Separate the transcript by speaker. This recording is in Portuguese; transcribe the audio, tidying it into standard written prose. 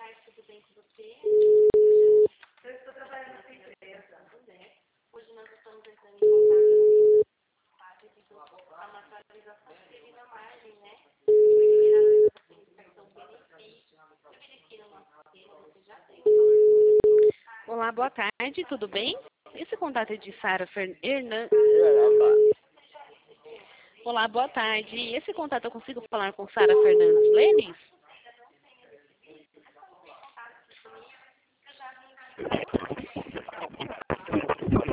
Speaker 1: tarde, tudo bem com você?
Speaker 2: Eu estou trabalhando nessa empresa.
Speaker 1: Hoje nós estamos entrando em contato devido a uma atualização que teve na margem, né? Foi liberada a identificação benefício. Eu verifiquei no nosso sistema, você já tem o valor.
Speaker 3: Olá, boa tarde, tudo bem? Esse contato é de Sara Hernandes. Olá, boa tarde. Esse contato eu consigo falar com Sara Fernandes Lenis?
Speaker 1: Eu já vim